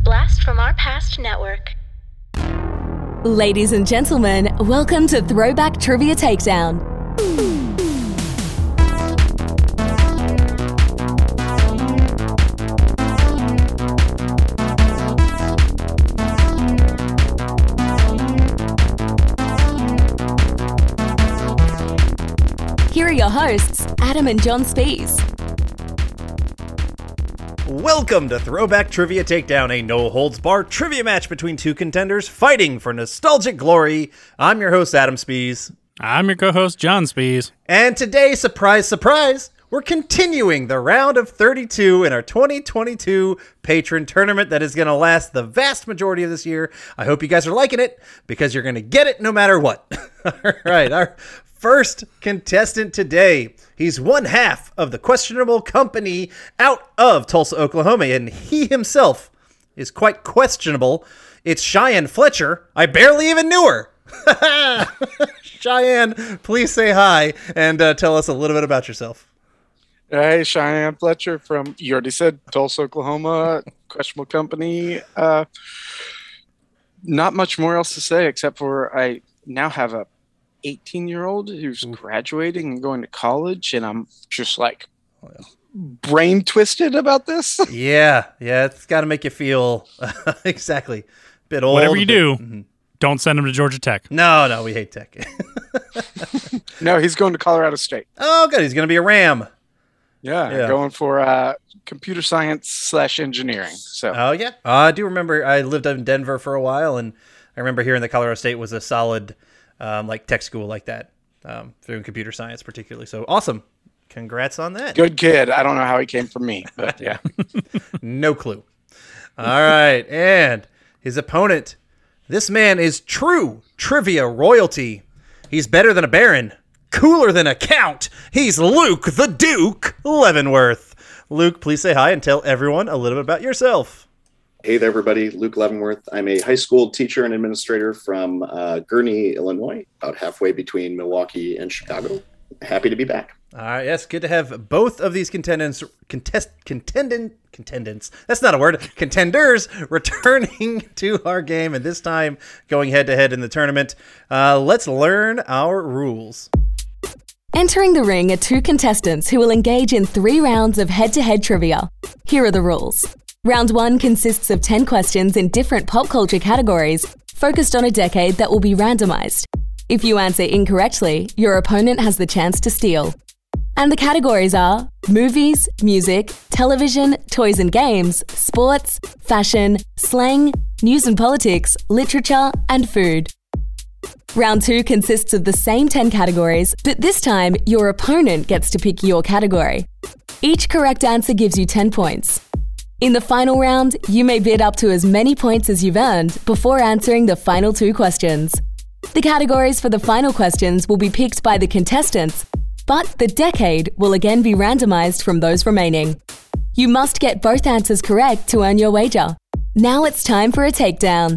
Blast from Our Past Network. Ladies and gentlemen, welcome to Throwback Trivia Takedown. Here are your hosts, Adam and John Spees. Welcome to Throwback Trivia Takedown, a no-holds-barred trivia match between two contenders fighting for nostalgic glory. I'm your host, Adam Spees. I'm your co-host, John Spees. And today, surprise, surprise, we're continuing the round of 32 in our 2022 patron tournament that is going to last the vast majority of this year. I hope you guys are liking it, because you're going to get it no matter what. All right, our first contestant today. He's one half of the questionable company out of Tulsa, Oklahoma, and he himself is quite questionable. It's Cheyenne Fletcher. I barely even knew her. Cheyenne, please say hi and tell us a little bit about yourself. Hey, Cheyenne Fletcher from, you already said, Tulsa, Oklahoma, questionable company. Not much more else to say except for I now have a 18-year-old who's graduating and going to college, and I'm just like brain twisted about this. Yeah, it's got to make you feel exactly a bit old. Whatever you do, don't send him to Georgia Tech. No, we hate tech. No, he's going to Colorado State. Oh, good. He's going to be a Ram. Yeah. Going for computer science / engineering. So. Oh, yeah. I do remember I lived in Denver for a while, and I remember hearing that Colorado State was a solid like tech school like that, through computer science particularly. So awesome. Congrats on that. Good kid. I don't know how he came from me, but yeah. No clue. All right. And his opponent, this man is true trivia royalty. He's better than a baron, cooler than a count. He's Luke the Duke Leavenworth. Luke, please say hi and tell everyone a little bit about yourself. Hey there, everybody. Luke Leavenworth. I'm a high school teacher and administrator from Gurnee, Illinois, about halfway between Milwaukee and Chicago. Happy to be back. All right, yes, good to have both of these contenders. That's not a word. Contenders returning to our game, and this time going head-to-head in the tournament. Let's learn our rules. Entering the ring are two contestants who will engage in 3 rounds of head-to-head trivia. Here are the rules. Round 1 consists of 10 questions in different pop culture categories, focused on a decade that will be randomized. If you answer incorrectly, your opponent has the chance to steal. And the categories are movies, music, television, toys and games, sports, fashion, slang, news and politics, literature, and food. Round 2 consists of the same 10 categories, but this time your opponent gets to pick your category. Each correct answer gives you 10 points. In the final round, you may bid up to as many points as you've earned before answering the final 2 questions. The categories for the final questions will be picked by the contestants, but the decade will again be randomized from those remaining. You must get both answers correct to earn your wager. Now it's time for a takedown.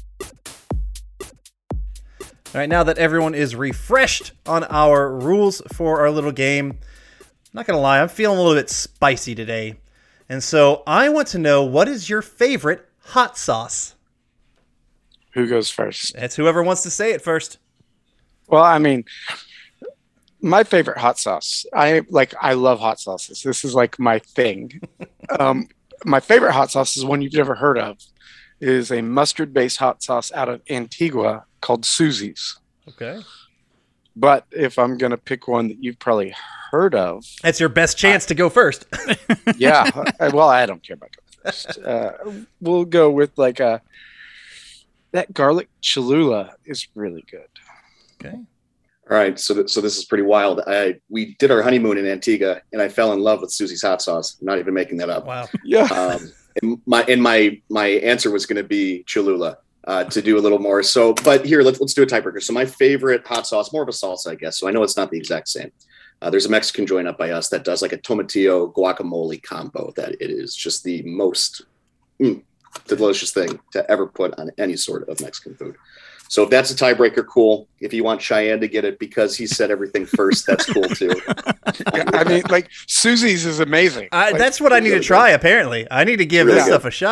All right, now that everyone is refreshed on our rules for our little game, I'm not going to lie, I'm feeling a little bit spicy today. And so I want to know, what is your favorite hot sauce? Who goes first? It's whoever wants to say it first. Well, I mean, my favorite hot sauce. I love hot sauces. This is like my thing. My favorite hot sauce is one you've never heard of. It is a mustard-based hot sauce out of Antigua called Susie's. Okay. But if I'm going to pick one that you've probably heard of. That's your best chance to go first. Yeah. Well, I don't care about going first. We'll go with that garlic Cholula is really good. Okay. All right, so this is pretty wild. We did our honeymoon in Antigua, and I fell in love with Susie's hot sauce. I'm not even making that up. Wow. Yeah. And my answer was going to be Cholula to do a little more. So, but here let's do a tiebreaker. So my favorite hot sauce, more of a salsa, I guess. So I know it's not the exact same. There's a Mexican joint up by us that does like a tomatillo guacamole combo that it is just the most delicious thing to ever put on any sort of Mexican food. So if that's a tiebreaker, cool. If you want Cheyenne to get it because he said everything first, that's cool too. I mean, Susie's is amazing. That's what I need to try, apparently. I need to give this stuff a shot.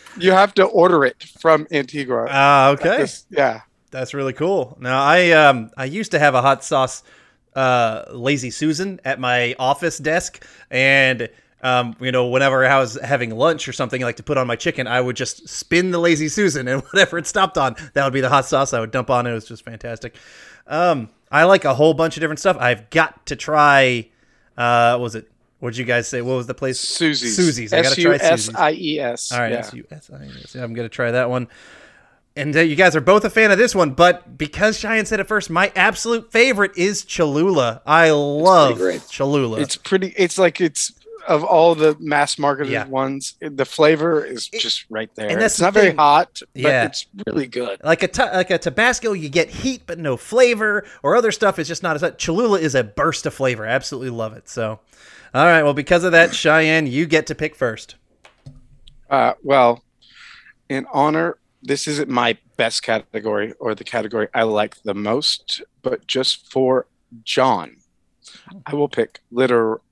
You have to order it from Antigua. Okay. Yeah. That's really cool. Now, I used to have a hot sauce Lazy Susan at my office desk, and whenever I was having lunch or something, like to put on my chicken, I would just spin the Lazy Susan, and whatever it stopped on, that would be the hot sauce I would dump on. It was just fantastic. I like a whole bunch of different stuff. I've got to try. What'd you guys say? What was the place? Susie's. I gotta try Susie's. SUSIES. All right, Yeah. SUSIES. Yeah, I'm gonna try that one. And you guys are both a fan of this one, but because Cheyenne said it first, my absolute favorite is Cholula. I love Cholula. It's of all the mass marketed ones, the flavor is just right there. And that's it's not very hot, but it's really good. Like a Tabasco, you get heat but no flavor, or other stuff is just not as hot. Cholula is a burst of flavor. I absolutely love it. So, all right, well, because of that, Cheyenne, you get to pick first. Well, in honor, this isn't my best category or the category I like the most, but just for John, I will pick literature.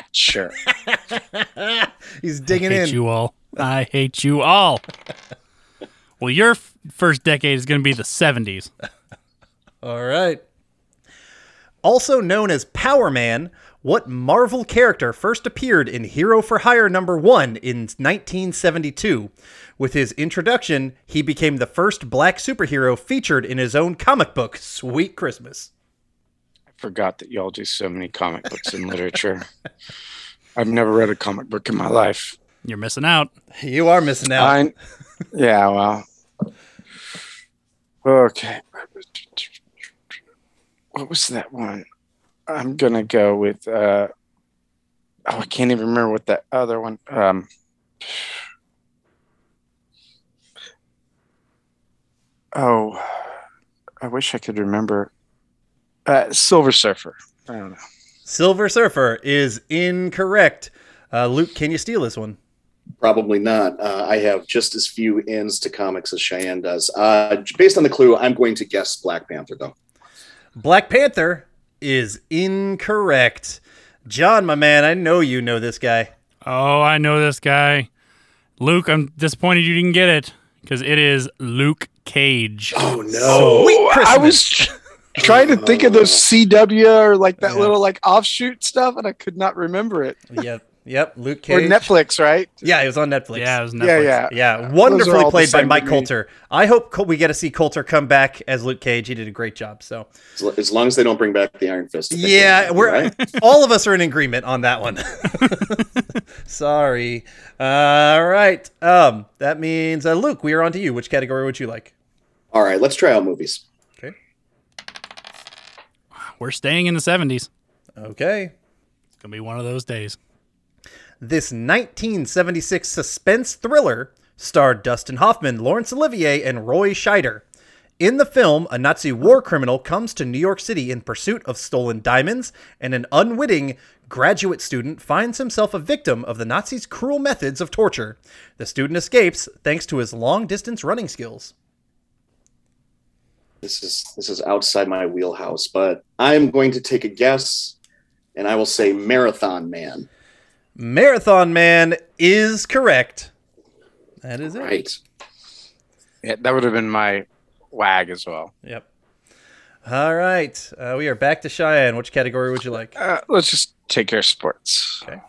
He's digging I in. hate you all. I hate you all. Well, your first decade is going to be the 70s. All right. Also known as Power Man, what Marvel character first appeared in Hero for Hire #1 in 1972? With his introduction, he became the first black superhero featured in his own comic book, Sweet Christmas. I forgot that y'all do so many comic books in literature. I've never read a comic book in my life. You're missing out. You are missing out. Yeah, well. Okay. What was that one? I'm going to go with... I can't even remember what that other one... I wish I could remember. Silver Surfer. I don't know. Silver Surfer is incorrect. Luke, can you steal this one? Probably not. I have just as few ends to comics as Cheyenne does. Based on the clue, I'm going to guess Black Panther, though. Black Panther is incorrect. John, my man, I know you know this guy. Oh, I know this guy. Luke, I'm disappointed you didn't get it because it is Luke Cage. Oh, no. Sweet Christmas. I was trying to think of those CW or like that little like offshoot stuff, and I could not remember it. Yep, Luke Cage. Or Netflix, right? Yeah, it was on Netflix. Yeah, it was Netflix. Yeah, wonderfully all played the by same Mike to me. Coulter. I hope we get to see Coulter come back as Luke Cage. He did a great job. So, As long as they don't bring back the Iron Fist. yeah, we're right? all of us are in agreement on that one. Sorry. All right. That means Luke, we are on to you. Which category would you like? All right, let's try out movies. Okay. We're staying in the 70s. Okay. It's going to be one of those days. This 1976 suspense thriller starred Dustin Hoffman, Laurence Olivier, and Roy Scheider. In the film, a Nazi war criminal comes to New York City in pursuit of stolen diamonds, and an unwitting graduate student finds himself a victim of the Nazis' cruel methods of torture. The student escapes thanks to his long-distance running skills. This is outside my wheelhouse, but I'm going to take a guess, and I will say Marathon Man. Marathon Man is correct. That is it. Right. Yeah, that would have been my wag as well. Yep. All right. We are back to Cheyenne. Which category would you like? Let's just take care of sports. Okay.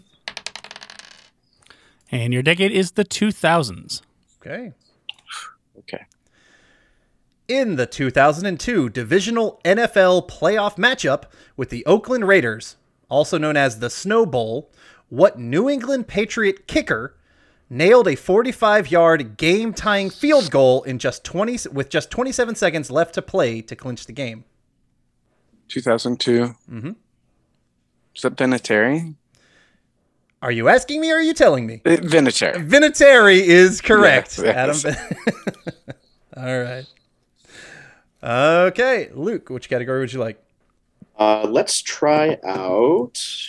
And your decade is the 2000s. Okay. Okay. In the 2002 divisional NFL playoff matchup with the Oakland Raiders, also known as the Snow Bowl, what New England Patriot kicker nailed a 45-yard game-tying field goal in with just 27 seconds left to play to clinch the game? 2002. Mm-hmm. Is that Vinatieri? Are you asking me or are you telling me? Vinatieri. Vinatieri is correct. Yes. Adam. All right. Okay, Luke, which category would you like? Let's try out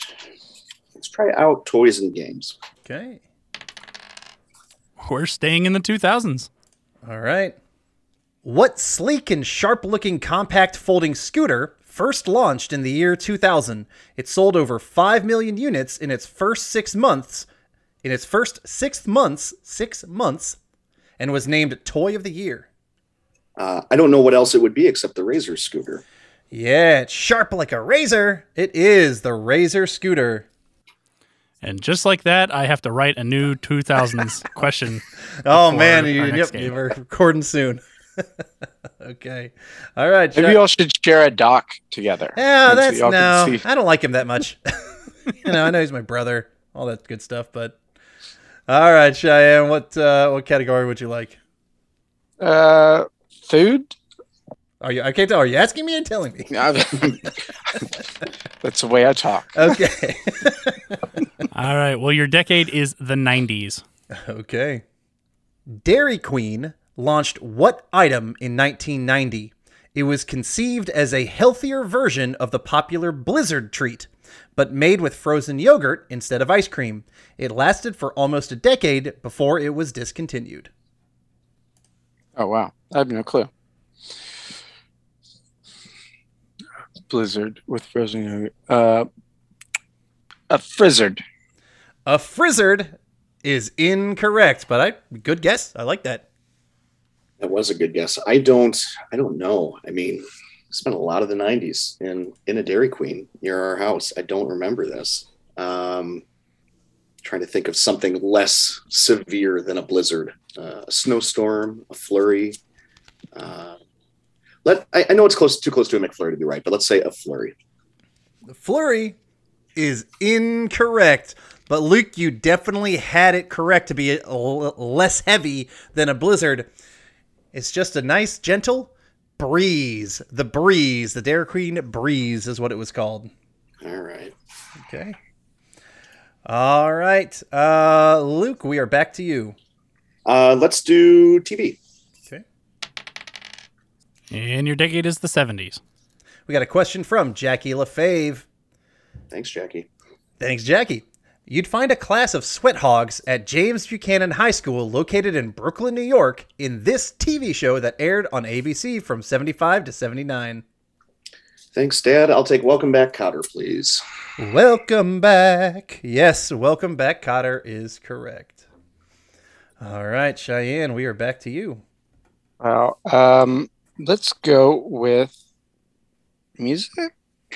toys and games. Okay. We're staying in the 2000s. All right. What sleek and sharp-looking compact folding scooter first launched in the year 2000? It sold over 5 million units in its first 6 months in its first 6 months, and was named Toy of the Year? I don't know what else it would be except the Razor scooter. Yeah, it's sharp like a razor. It is the Razor scooter. And just like that, I have to write a new 2000s question. Oh, before man. our next You game. were recording soon. Okay. All right. Maybe y'all should share a doc together. Yeah, And so that's y'all can no. see. I don't like him that much. I know he's my brother. All that good stuff, but all right, Cheyenne. What category would you like? Food. I can't tell. Are you asking me or telling me? That's the way I talk. Okay. All right. Well, your decade is the 90s. Okay. Dairy Queen launched what item in 1990? It was conceived as a healthier version of the popular Blizzard treat, but made with frozen yogurt instead of ice cream. It lasted for almost a decade before it was discontinued. Oh wow, I have no clue. Blizzard with frozen yogurt. A Frizzard. A Frizzard is incorrect, but good guess. I like that. That was a good guess. I don't know. I mean, I spent a lot of the 90s in a Dairy Queen near our house. I don't remember this. Trying to think of something less severe than a blizzard. A snowstorm, a flurry. I know it's too close to a McFlurry to be right, but let's say a flurry. The flurry is incorrect, but Luke, you definitely had it correct to be less heavy than a blizzard. It's just a nice, gentle breeze. The breeze, the Dairy Queen breeze is what it was called. All right. Okay. All right. Luke, we are back to you. Let's do TV. Okay. And your decade is the 70s. We got a question from Jackie LaFave. Thanks, Jackie. Thanks, Jackie. You'd find a class of sweat hogs at James Buchanan High School located in Brooklyn, New York, in this TV show that aired on ABC from 75 to 79. Thanks, Dad. I'll take Welcome Back, Cotter, please. Welcome back. Yes, Welcome Back, Cotter is correct. All right, Cheyenne, we are back to you. Well, let's go with music.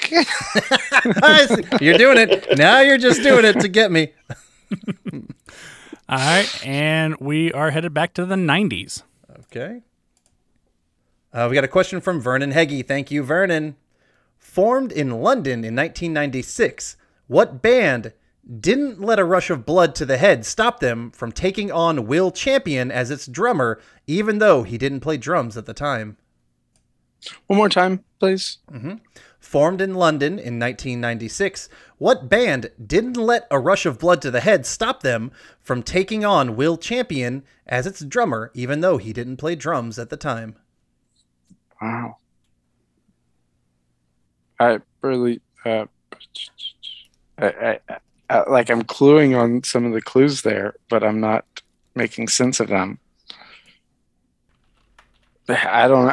You're doing it. Now you're just doing it to get me. All right. And we are headed back to the 90s. Okay. We got a question from Vernon Heggie. Thank you, Vernon. Formed in London in 1996, what band didn't let a rush of blood to the head stop them from taking on Will Champion as its drummer, even though he didn't play drums at the time? One more time, please. Formed in London in 1996, what band didn't let a rush of blood to the head stop them from taking on Will Champion as its drummer, even though he didn't play drums at the time? Wow. I really, I like I'm cluing on some of the clues there, but I'm not making sense of them. I don't.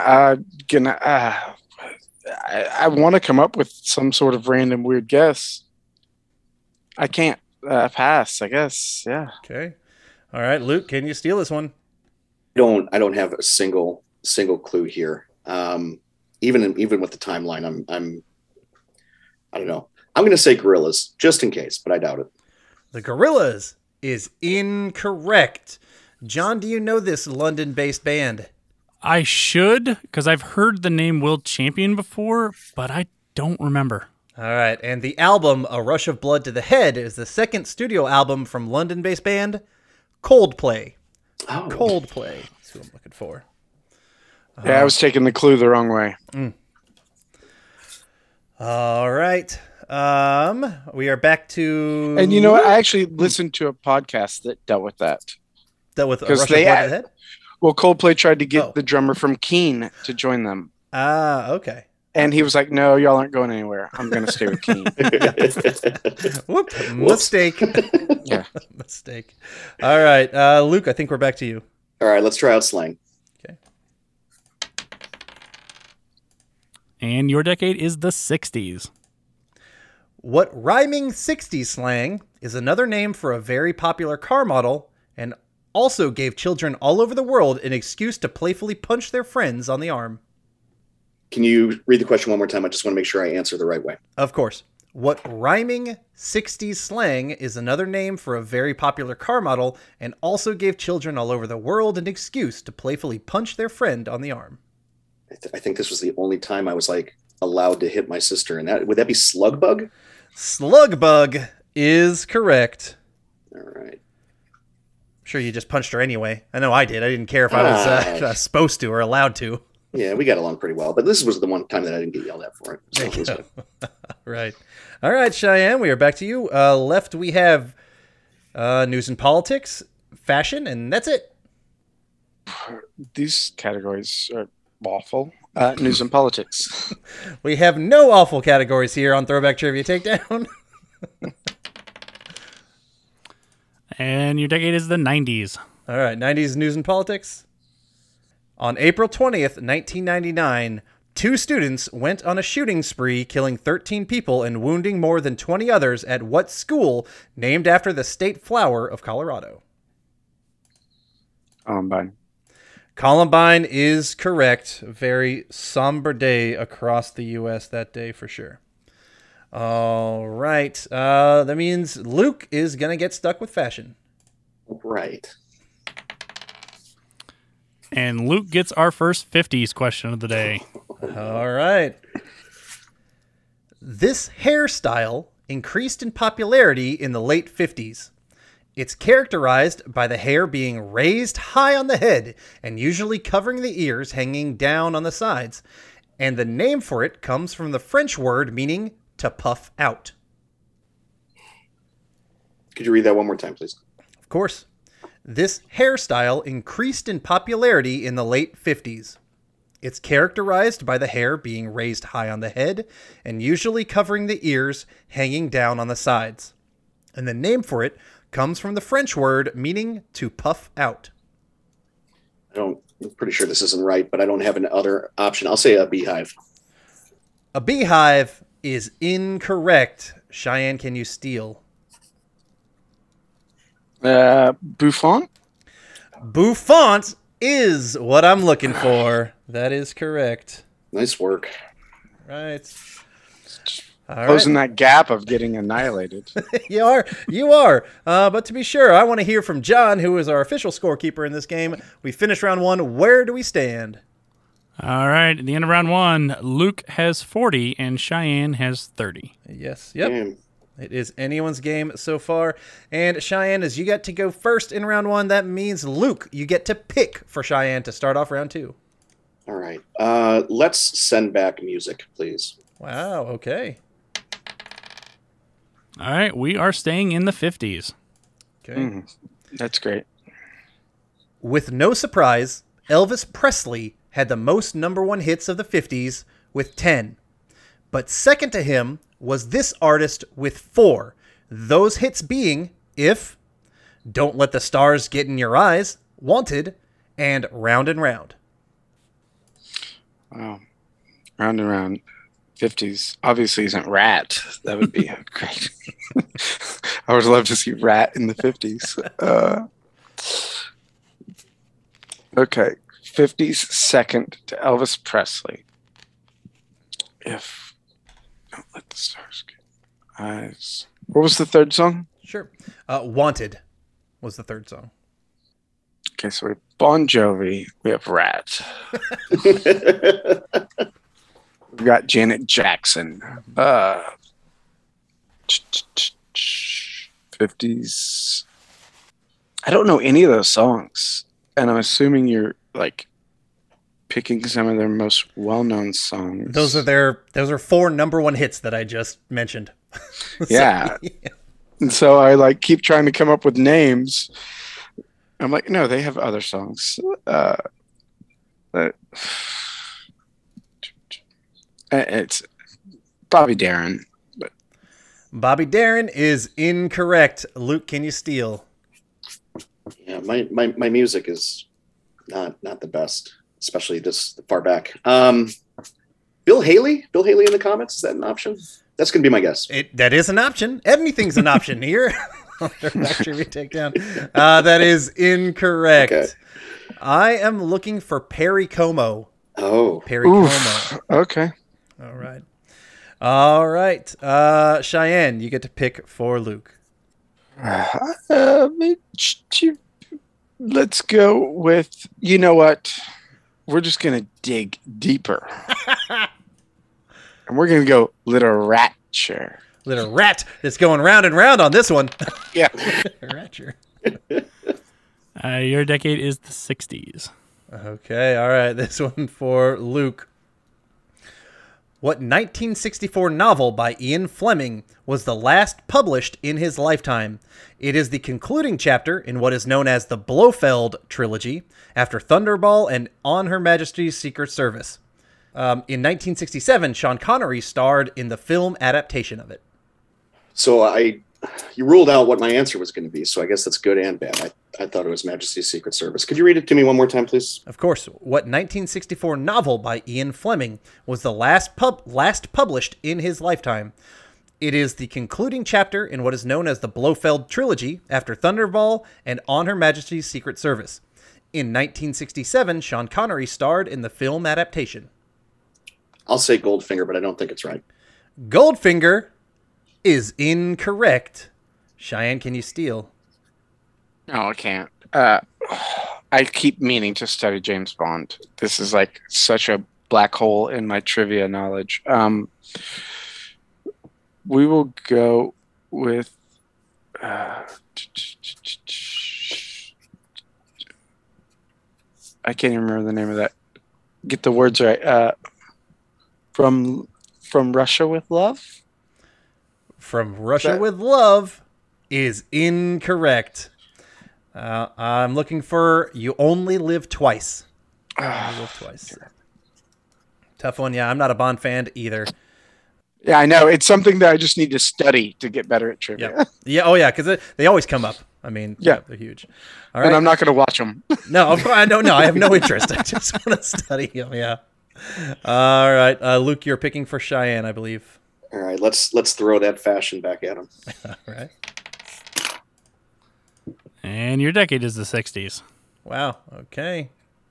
I want to come up with some sort of random weird guess. I can't. Pass. I guess. Yeah. Okay. All right, Luke, can you steal this one? I don't have a single clue here. Even with the timeline, I don't know. I'm going to say Gorillaz just in case, but I doubt it. The Gorillaz is incorrect. John, do you know this London-based band? I should, because I've heard the name Will Champion before, but I don't remember. All right, and the album A Rush of Blood to the Head is the second studio album from London-based band Coldplay. Oh. Coldplay. That's who I'm looking for. Yeah, I was taking the clue the wrong way. All right. We are back to... And you know what? I actually listened to a podcast that dealt with that. That with A 'Cause Rush of they Blood to had- the Head? Well, Coldplay tried to get Oh. the drummer from Keane to join them. Okay. And he was like, no, y'all aren't going anywhere. I'm going to stay with Keane. Whoop. Mistake. Yeah. Mistake. All right. Luke, I think we're back to you. All right, let's try out slang. Okay. And your decade is the 60s. What rhyming 60s slang is another name for a very popular car model and also gave children all over the world an excuse to playfully punch their friends on the arm? Can you read the question one more time? I just want to make sure I answer the right way. Of course. What rhyming 60s slang is another name for a very popular car model and also gave children all over the world an excuse to playfully punch their friend on the arm? I think this was the only time I was like allowed to hit my sister. And would that be slug bug? Slug bug is correct. All right. Sure, you just punched her anyway. I know I did. I didn't care if I was supposed to or allowed to. Yeah, we got along pretty well. But this was the one time that I didn't get yelled at for it. So it was good. Right. All right, Cheyenne, we are back to you. Left, we have news and politics, fashion, and that's it. These categories are awful. News and politics. We have no awful categories here on Throwback Trivia Takedown. And your decade is the 90s. All right, 90s news and politics. On April 20th, 1999, 2 students went on a shooting spree, killing 13 people and wounding more than 20 others at what school named after the state flower of Colorado? Columbine. Columbine is correct. Very somber day across the U.S. that day for sure. All right. That means Luke is going to get stuck with fashion. Right. And Luke gets our first 50s question of the day. All right. This hairstyle increased in popularity in the late 50s. It's characterized by the hair being raised high on the head and usually covering the ears hanging down on the sides. And the name for it comes from the French word meaning to puff out. Could you read that one more time, please? Of course. This hairstyle increased in popularity in the late 50s. It's characterized by the hair being raised high on the head and usually covering the ears hanging down on the sides. And the name for it comes from the French word meaning to puff out. I'm pretty sure this isn't right, but I don't have an other option. I'll say a beehive. A beehive is incorrect. Cheyenne, can you steal? Buffon? Bouffant is what I'm looking for. That is correct. Nice work. Right. Closing that gap of getting annihilated. You are. But to be sure, I want to hear from John, who is our official scorekeeper in this game. We finished round 1. Where do we stand? All right. At the end of round 1, Luke has 40 and Cheyenne has 30. Yes. Yep. Damn. It is anyone's game so far. And Cheyenne, as you get to go first in round 1, that means Luke, you get to pick for Cheyenne to start off round 2. All right. Let's send back music, please. Wow. Okay. All right. We are staying in the 50s. Okay. That's great. With no surprise, Elvis Presley had the most number 1 hits of the 50s with 10. But second to him was this artist with 4. Those hits being If, Don't Let the Stars Get in Your Eyes, Wanted, and Round and Round. Wow. Round and round. 50s. Obviously isn't Rat. That would be great. I would love to see Rat in the 50s. Okay. 50s second to Elvis Presley. If Don't Let the Stars Get Eyes. What was the third song? Sure. Wanted was the third song. Okay, so we have Bon Jovi. We have Rat. We've got Janet Jackson. 50s. I don't know any of those songs. And I'm assuming you're like picking some of their most well-known songs. Those are 4 number 1 hits that I just mentioned. Yeah. And so I like keep trying to come up with names. I'm like, no, they have other songs. It's Bobby Darin. But Bobby Darin is incorrect. Luke, can you steal? Yeah, my music is not the best, especially this far back. Bill Haley? Bill Haley in the Comets? Is that an option? That's going to be my guess. That is an option. Anything's an option here. Trivia takedown. That is incorrect. Okay. I am looking for Perry Como. Oh. Perry Como. Okay. All right. Cheyenne, you get to pick for Luke. Let's go with, you know what? We're just going to dig deeper. And we're going to go Little Ratcher. Little rat that's going round and round on this one. Yeah. Ratcher. Your decade is the 60s. Okay. All right. This one for Luke. What 1964 novel by Ian Fleming was the last published in his lifetime? It is the concluding chapter in what is known as the Blofeld trilogy, after Thunderball and On Her Majesty's Secret Service. In 1967, Sean Connery starred in the film adaptation of it. So you ruled out what my answer was going to be, so I guess that's good and bad. I thought it was Majesty's Secret Service. Could you read it to me one more time, please? Of course. What 1964 novel by Ian Fleming was the last published in his lifetime? It is the concluding chapter in what is known as the Blofeld trilogy, after Thunderball and On Her Majesty's Secret Service. In 1967, Sean Connery starred in the film adaptation. I'll say Goldfinger, but I don't think it's right. Goldfinger is incorrect. Cheyenne, can you steal? No, I can't. I keep meaning to study James Bond. This is like such a black hole in my trivia knowledge. We will go with... I can't even remember the name of that. Get the words right. From Russia with Love? From Russia with Love is incorrect. I'm looking for You Only Live Twice. Only Live Twice. Tough one. Yeah, I'm not a Bond fan either. Yeah, I know. It's something that I just need to study to get better at trivia. Yep. Yeah. Oh, yeah. Because they always come up. I mean, yeah, they're huge. All right. And I'm not going to watch them. No, of course, I don't know. I have no interest. I just want to study them. Yeah. All right. Luke, you're picking for Cheyenne, I believe. All right. Let's throw that fashion back at him. All right. And your decade is the 60s. Wow. Okay.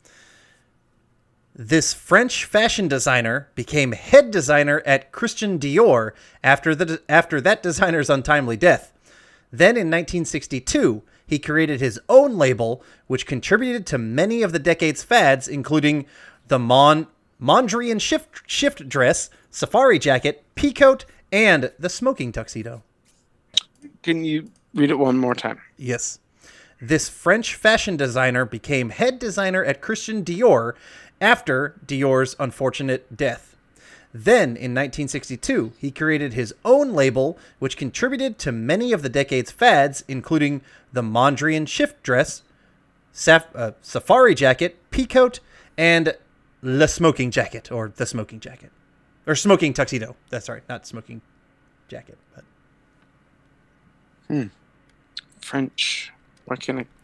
This French fashion designer became head designer at Christian Dior after that designer's untimely death. Then in 1962, he created his own label, which contributed to many of the decade's fads, including the Mondrian shift dress, safari jacket, peacoat, and the smoking tuxedo. Can you read it one more time? Yes. This French fashion designer became head designer at Christian Dior after Dior's unfortunate death. Then, in 1962, he created his own label, which contributed to many of the decade's fads, including the Mondrian shift dress, safari jacket, peacoat, and the smoking jacket, or the smoking jacket. Or smoking tuxedo. That's right, not smoking jacket. But. French. What can I...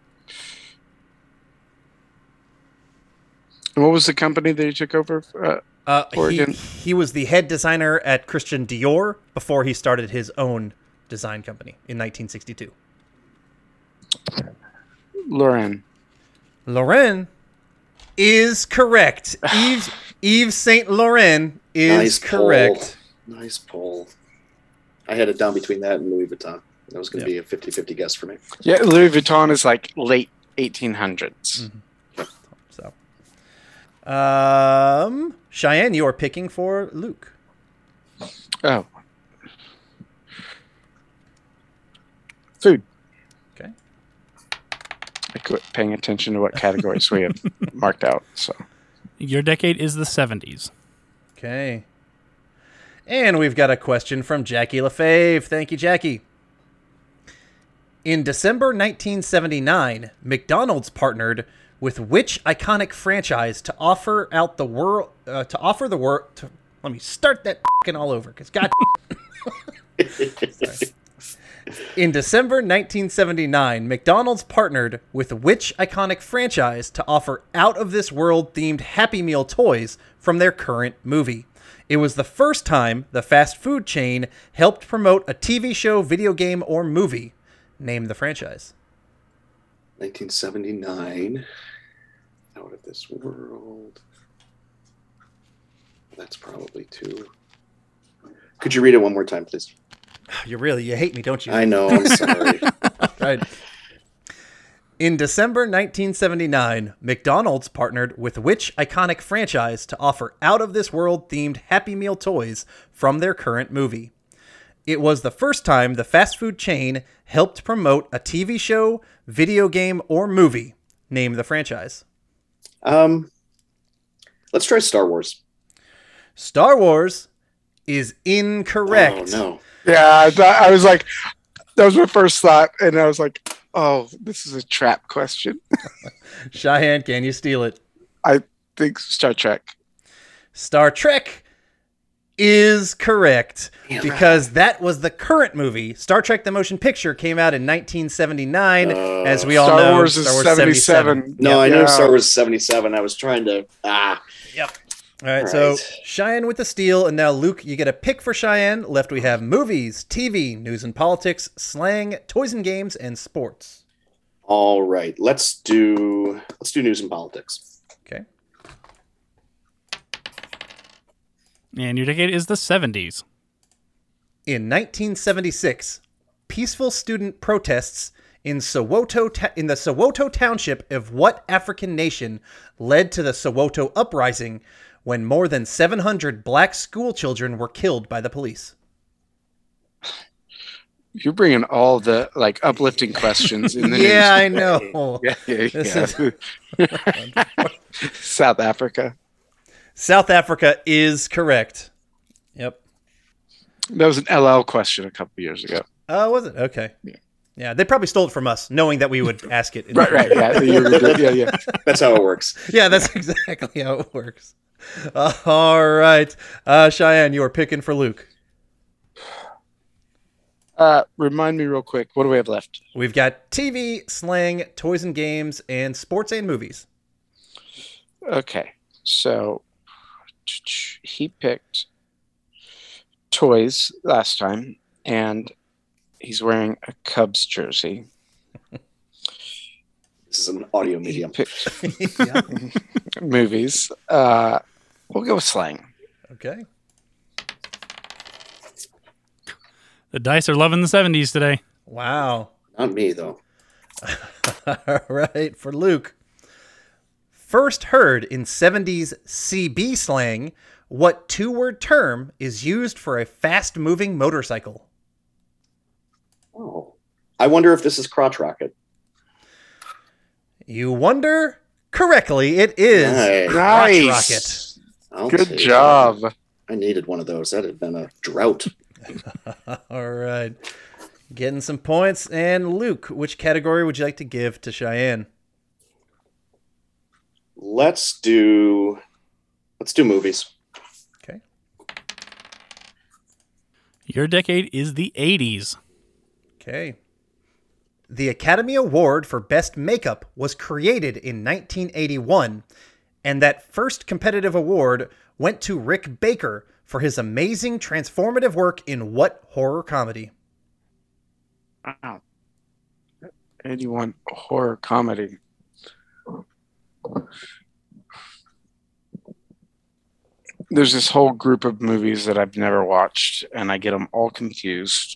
What was the company that he took over for again? He was the head designer at Christian Dior before he started his own design company in 1962. Laurent is correct. Yves Saint Laurent is nice correct. Pull. Nice pull. I had it down between that and Louis Vuitton. That was going to be a 50-50 guess for me. Yeah, Louis Vuitton is like late 1800s. Mm-hmm. So, Cheyenne, you are picking for Luke. Oh. Food. Okay. I quit paying attention to what categories we have marked out. So, your decade is the 70s. Okay. And we've got a question from Jackie LaFave. Thank you, Jackie. In December 1979, McDonald's partnered with which iconic franchise to offer the world? Let me start that all over, because God. In December 1979, McDonald's partnered with which iconic franchise to offer out-of-this-world themed Happy Meal toys from their current movie? It was the first time the fast food chain helped promote a TV show, video game, or movie. Name the franchise. 1979. Out of this world. That's probably two. Could you read it one more time, please? You hate me, don't you? I know, I'm sorry. Right. In December 1979, McDonald's partnered with which iconic franchise to offer out-of-this-world themed Happy Meal toys from their current movie? It was the first time the fast food chain helped promote a TV show, video game, or movie. Name the franchise. Let's try Star Wars. Star Wars is incorrect. Oh, no. Yeah, I was like, that was my first thought, and I was like, oh, this is a trap question. Cheyenne, can you steal it? I think Star Trek. Star Trek is correct because that was the current movie. Star Trek: The Motion Picture came out in 1979, as we all Star know. Wars is 77. No, I Yeah. knew Star Wars 77. I was trying to... Yep. All right, so Cheyenne with the steal, and now Luke, you get a pick for Cheyenne. Left we have movies, TV, news and politics, slang, toys and games, and sports. All right, let's do news and politics. Okay. And your decade is the 70s. In 1976, peaceful student protests in the Soweto township of what African nation led to the Soweto uprising when more than 700 black school children were killed by the police? You're bringing all the uplifting questions in the news. Yeah, I know. Yeah. South Africa. South Africa is correct. Yep. That was an LL question a couple years ago. Oh, was it? Okay. Yeah, they probably stole it from us, knowing that we would ask it. Right. Yeah. That's how it works. Yeah, that's exactly how it works. All right. Cheyenne, you are picking for Luke. Remind me real quick. What do we have left? We've got TV, slang, toys and games, and sports and movies. Okay. So he picked toys last time, and he's wearing a Cubs jersey. This is an audio He medium. picked Yeah. movies. We'll go with slang. Okay. The dice are loving the 70s today. Wow. Not me, though. All right. For Luke. First heard in 70s CB slang, what two-word term is used for a fast-moving motorcycle? Oh. I wonder if this is crotch rocket. You wonder? Correctly, it is crotch rocket. I'll Good take job. it. I needed one of those. That had been a drought. All right. Getting some points. And Luke, which category would you like to give to Cheyenne? Let's do movies. Okay. Your decade is the 80s. Okay. The Academy Award for Best Makeup was created in 1981, and that first competitive award went to Rick Baker for his amazing transformative work in what horror comedy? Wow. 81 horror comedy. There's this whole group of movies that I've never watched, and I get them all confused.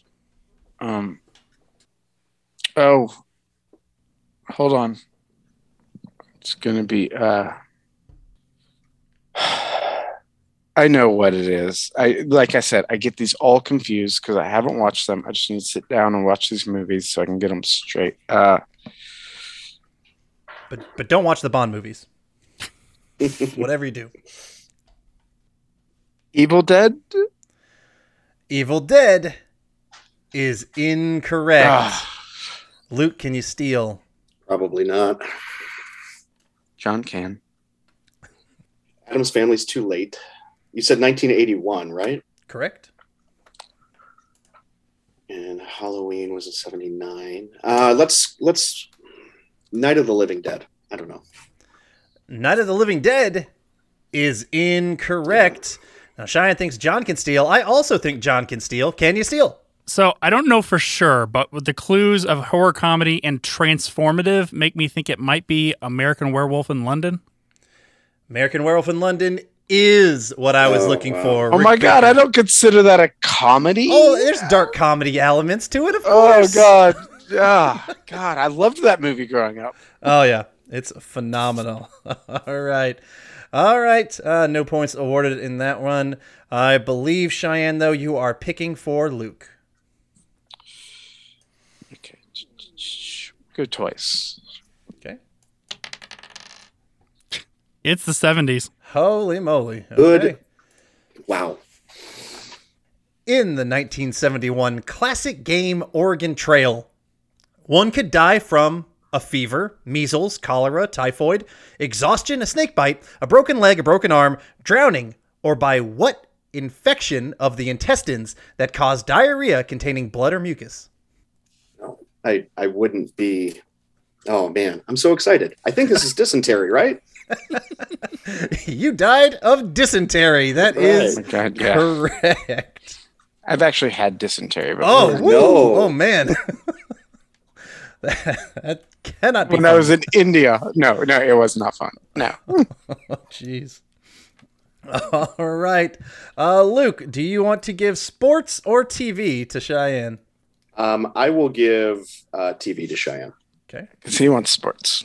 Oh, hold on. It's gonna be. I know what it is. Like I said, I get these all confused because I haven't watched them. I just need to sit down and watch these movies so I can get them straight. But don't watch the Bond movies. Whatever you do. Evil Dead? Evil Dead is incorrect. Ah. Luke, can you steal? Probably not. John can. Adam's Family's too late. You said 1981, right? Correct. And Halloween was a 79. Let's Night of the Living Dead. I don't know. Night of the Living Dead is incorrect. Now, Cheyenne thinks John can steal. I also think John can steal. Can you steal? So I don't know for sure, but with the clues of horror comedy and transformative make me think it might be American Werewolf in London. American Werewolf in London is what I was looking for. Oh Rick my God, Baker. I don't consider that a comedy. Oh, there's dark comedy elements to it, of Oh course. God. God, I loved that movie growing up. Oh, yeah. It's phenomenal. All right. No points awarded in that one. I believe, Cheyenne, though, you are picking for Luke. Okay. Good choice. Okay. It's the 70s. Holy moly. Okay. Good. Wow. In the 1971 classic game Oregon Trail, one could die from a fever, measles, cholera, typhoid, exhaustion, a snake bite, a broken leg, a broken arm, drowning, or by what infection of the intestines that caused diarrhea containing blood or mucus? No, I wouldn't be. Oh man, I'm so excited. I think this is dysentery, right? You died of dysentery. That is Oh my God, yeah. correct. I've actually had dysentery before. Oh, no. woo. Oh man. That cannot be when fun. I was in India. No, it was not fun. No. Jeez. All right. Luke, do you want to give sports or TV to Cheyenne? I will give TV to Cheyenne. Okay. Because he wants sports.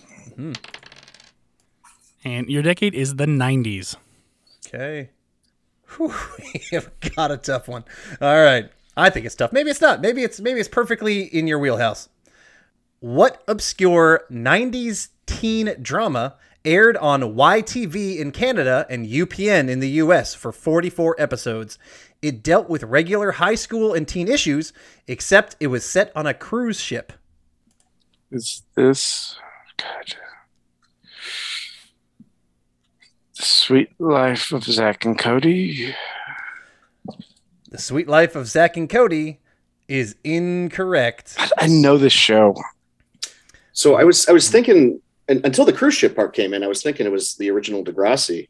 And your decade is the 90s. Okay. Whew, we have got a tough one. All right. I think it's tough. Maybe it's not. Maybe it's perfectly in your wheelhouse. What obscure 90s teen drama aired on YTV in Canada and UPN in the US for 44 episodes? It dealt with regular high school and teen issues, except it was set on a cruise ship. Is this God? The Sweet Life of Zach and Cody. The Sweet Life of Zach and Cody is incorrect. I know this show. So I was thinking until the cruise ship part came in, I was thinking it was the original Degrassi.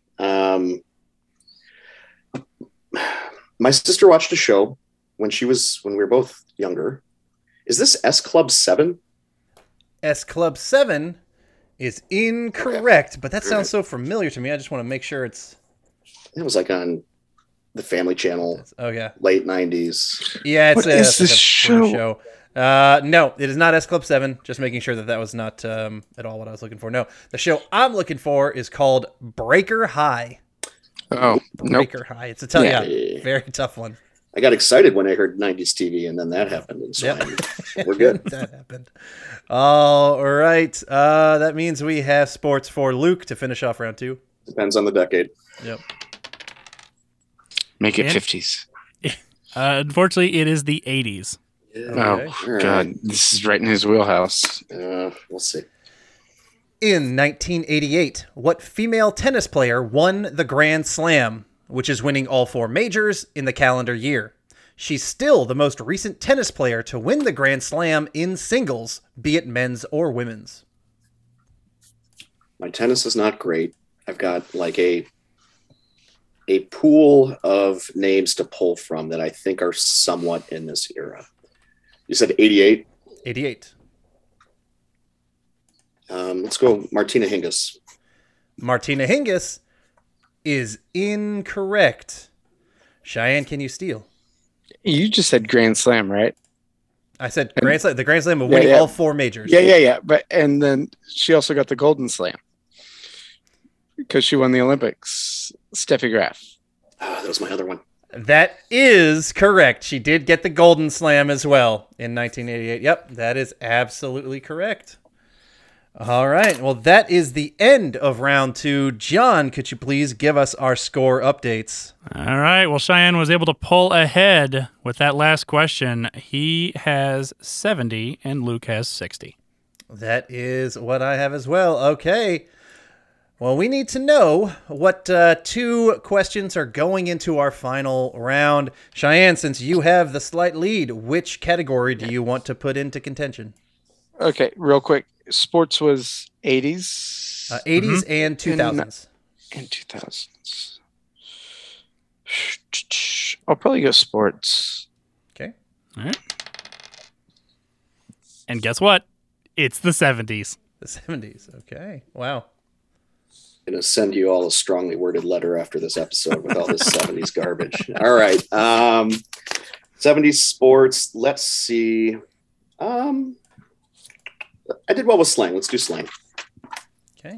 My sister watched a show when we were both younger. Is this S Club 7? S Club 7 is incorrect, but that sounds so familiar to me. I just want to make sure it's... It was like on the Family Channel, Oh, yeah. late 90s. Yeah, it's What is this it's a show? No, it is not S Club 7. Just making sure that was not at all what I was looking for. No, the show I'm looking for is called Breaker High. Oh, nope. Breaker High. It's a tough, Yeah. very tough one. I got excited when I heard 90s TV, and then that happened. And so we're good. That happened. All right. That means we have sports for Luke to finish off round 2. Depends on the decade. Yep. Make it And- 50s. Unfortunately, it is the 80s. Okay. Oh, God. This is right in his wheelhouse. We'll see. In 1988, what female tennis player won the Grand Slam, which is winning all 4 majors in the calendar year? She's still the most recent tennis player to win the Grand Slam in singles, be it men's or women's. My tennis is not great. I've got like a pool of names to pull from that I think are somewhat in this era. You said 88? 88. Let's go Martina Hingis. Martina Hingis is incorrect. Cheyenne, can you steal? You just said Grand Slam, right? I said Grand Slam. The Grand Slam of winning yeah. all 4 majors. Yeah. But and then she also got the Golden Slam because she won the Olympics. Steffi Graf. That was my other one. That is correct. She did get the Golden Slam as well in 1988. Yep, that is absolutely correct. All right. Well, that is the end of round 2. John, could you please give us our score updates? All right. Well, Cheyenne was able to pull ahead with that last question. He has 70 and Luke has 60. That is what I have as well. Okay. Well, we need to know what 2 questions are going into our final round. Cheyenne, since you have the slight lead, which category do you want to put into contention? Okay, real quick. Sports was 80s 80s and 2000s. and 2000s. I'll probably go sports. Okay. All right. And guess what? It's the 70s. The 70s. Okay. Wow. I'm gonna send you all a strongly worded letter after this episode with all this 70s garbage. All right. 70s sports. Let's see. I did well with slang. Let's do slang. Okay.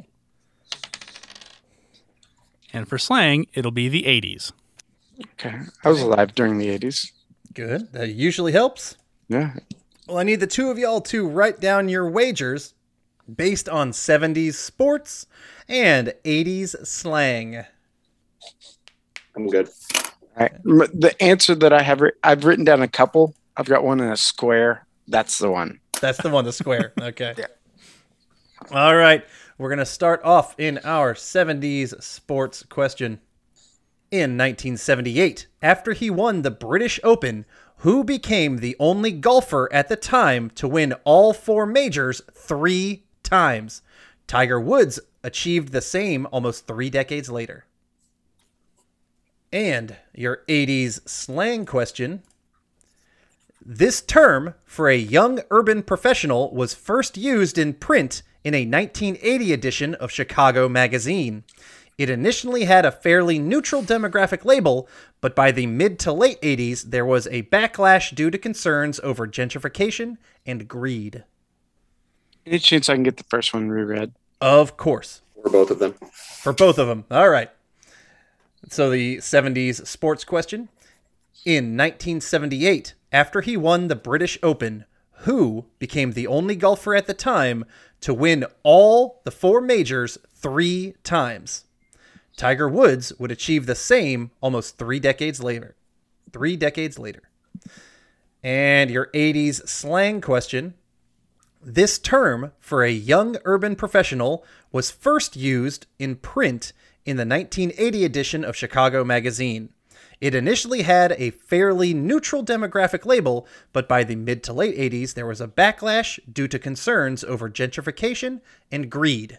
And for slang, it'll be the 80s. Okay. I was alive during the 80s. Good. That usually helps. Yeah. Well, I need the two of y'all to write down your wagers based on 70s sports and 80s slang. I'm good. All right. The answer that I have, I've written down a couple. I've got one in a square. That's the one. That's the one, the square. Okay. Yeah. All right. We're going to start off in our 70s sports question. In 1978, after he won the British Open, who became the only golfer at the time to win all 4 majors 3 times? Tiger Woods achieved the same almost 3 decades later. And your 80s slang question. This term for a young urban professional was first used in print in a 1980 edition of Chicago Magazine. It initially had a fairly neutral demographic label, but by the mid to late 80s, there was a backlash due to concerns over gentrification and greed. Any chance I can get the first one reread? Of course. For both of them. For both of them. All right. So the 70s sports question. In 1978, after he won the British Open, who became the only golfer at the time to win all the 4 majors 3 times? Tiger Woods would achieve the same almost 3 decades later. 3 decades later. And your 80s slang question. This term for a young urban professional was first used in print in the 1980 edition of Chicago Magazine. It initially had a fairly neutral demographic label, but by the mid to late 80s, there was a backlash due to concerns over gentrification and greed.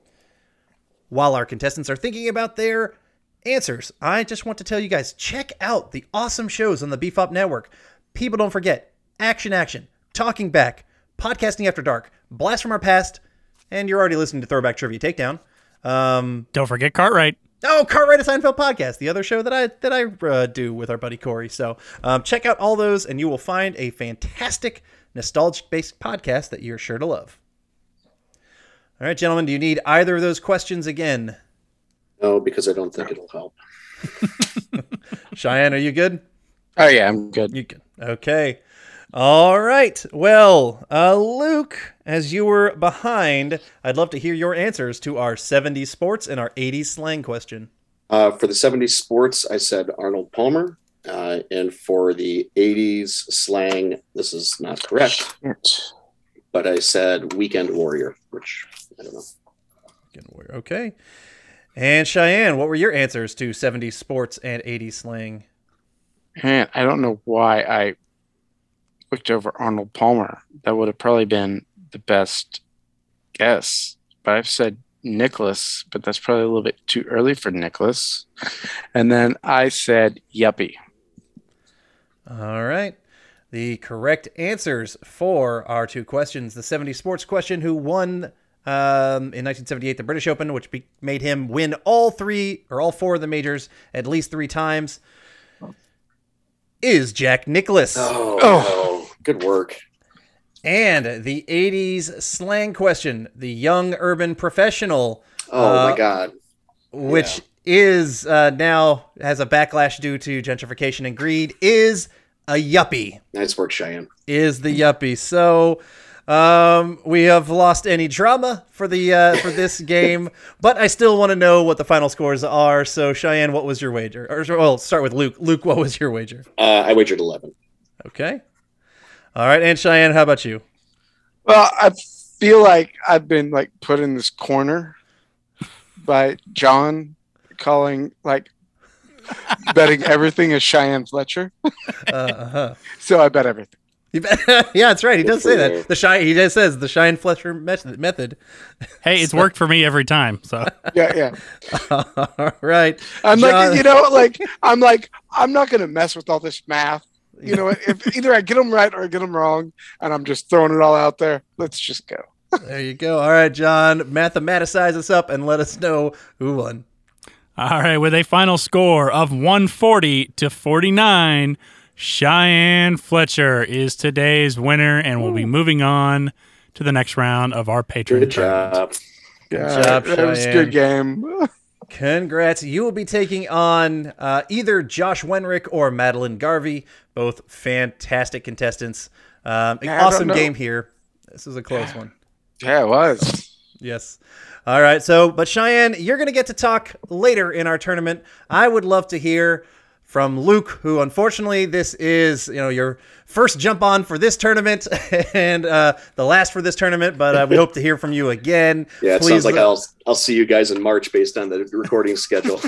While our contestants are thinking about their answers, I just want to tell you guys, check out the awesome shows on the BFOP network. People Don't Forget, Action, Talking Back, Podcasting After Dark, Blast from Our Past, and you're already listening to Throwback Trivia Takedown. Don't forget Cartwright. Oh, Cartwright, a Seinfeld podcast, the other show that I do with our buddy Corey. So check out all those, and you will find a fantastic nostalgic-based podcast that you're sure to love. All right, gentlemen, do you need either of those questions again? No, because I don't think it'll help. Cheyenne, are you good? Oh, yeah, I'm good. You good. Okay. All right. Well, Luke, as you were behind, I'd love to hear your answers to our 70s sports and our 80s slang question. For the 70s sports, I said Arnold Palmer. And for the 80s slang, this is not correct, but I said Weekend Warrior, which I don't know. Weekend Warrior. Okay. And Cheyenne, what were your answers to 70s sports and 80s slang? Man, I don't know why I looked over Arnold Palmer. That would have probably been the best guess. But I've said Nicholas, but that's probably a little bit too early for Nicholas. And then I said Yuppie. All right. The correct answers for our 2 questions. The 70s sports question, who won in 1978 the British Open, which made him win all 4 of the majors at least 3 times, is Jack Nicklaus. Oh, good work. And the 80s slang question, the young urban professional. Oh, my God. Which is now has a backlash due to gentrification and greed, is a yuppie. Nice work, Cheyenne. Is the yuppie. So we have lost any drama for for this game, but I still want to know what the final scores are. So Cheyenne, what was your wager? Or well, start with Luke. Luke, what was your wager? I wagered 11. Okay. All right, and Cheyenne, how about you? Well, I feel like I've been put in this corner by John calling betting everything as Cheyenne Fletcher. So I bet everything. Yeah, that's right. He does say for you. that. He just says the Cheyenne Fletcher method. Hey, it's worked for me every time. So Yeah. All right. I'm John- I'm not going to mess with all this math. You know, if either I get them right or I get them wrong, and I'm just throwing it all out there. Let's just go. There you go. All right, John, mathematicize us up and let us know who won. all right, with a final score of 140 to 49, Cheyenne Fletcher is today's winner, and we'll be moving on to the next round of our Patreon Good tournament. job. Yeah, job, that was a Cheyenne. good game. Congrats. You will be taking on either Josh Wenrick or Madeline Garvey, both fantastic contestants. I don't Awesome know. game here. This is a close one. Yeah, it was. Yes. All right. So, but Cheyenne, you're going to get to talk later in our tournament. I would love to hear from Luke, who unfortunately this is, your first jump on for this tournament and the last for this tournament. But we hope to hear from you again. Yeah, it Please sounds like I'll see you guys in March based on the recording schedule.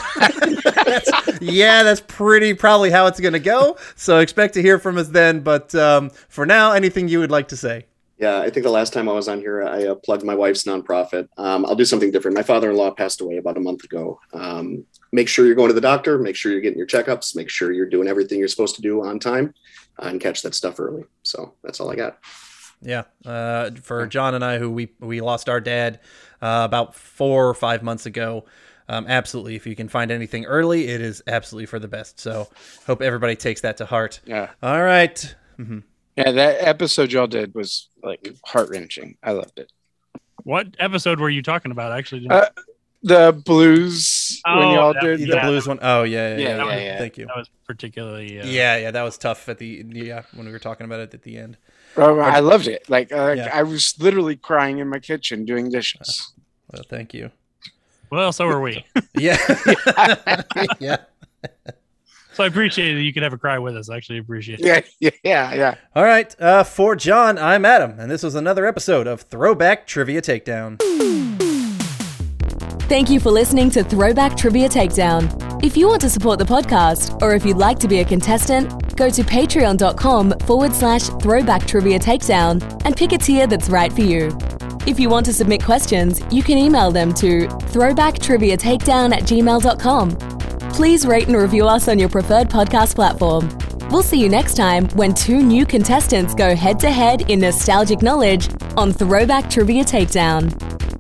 that's pretty probably how it's going to go. So expect to hear from us then. But for now, anything you would like to say? Yeah, I think the last time I was on here, I plugged my wife's nonprofit. I'll do something different. My father-in-law passed away about a month ago. Make sure you're going to the doctor. Make sure you're getting your checkups. Make sure you're doing everything you're supposed to do on time and catch that stuff early. So that's all I got. Yeah. For John and I, who we lost our dad about 4 or 5 months ago. Absolutely. If you can find anything early, it is absolutely for the best. So hope everybody takes that to heart. Yeah. All right. Yeah, that episode y'all did was like heart-wrenching. I loved it. What episode were you talking about, actually? The blues when Oh, y'all that- did The blues one. Oh, yeah. Yeah. Thank you. That was particularly... Yeah, that was tough when we were talking about it at the end. I loved it. Like Yeah. I was literally crying in my kitchen doing dishes. Well, thank you. Well, so are we. Yeah. Yeah. So I appreciate that you could have a cry with us. I actually appreciate it. Yeah. All right. For John, I'm Adam, and this was another episode of Throwback Trivia Takedown. Thank you for listening to Throwback Trivia Takedown. If you want to support the podcast, or if you'd like to be a contestant, go to patreon.com/Throwback Trivia Takedown and pick a tier that's right for you. If you want to submit questions, you can email them to throwbacktriviatakedown@gmail.com. Please rate and review us on your preferred podcast platform. We'll see you next time when 2 new contestants go head-to-head in nostalgic knowledge on Throwback Trivia Takedown.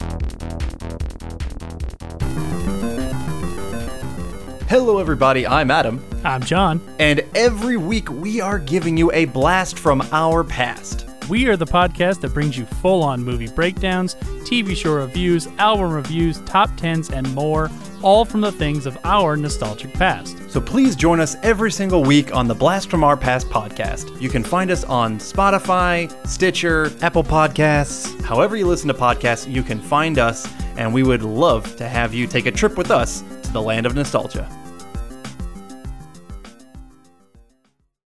Hello, everybody. I'm Adam, I'm John. and every week we are giving you a blast from our past. We are the podcast that brings you full-on movie breakdowns, TV show reviews, album reviews, top 10s, and more, all from the things of our nostalgic past. So please join us every single week on the Blast from Our Past podcast. You can find us on Spotify, Stitcher, Apple Podcasts. However you listen to podcasts, you can find us, and we would love to have you take a trip with us to the land of nostalgia.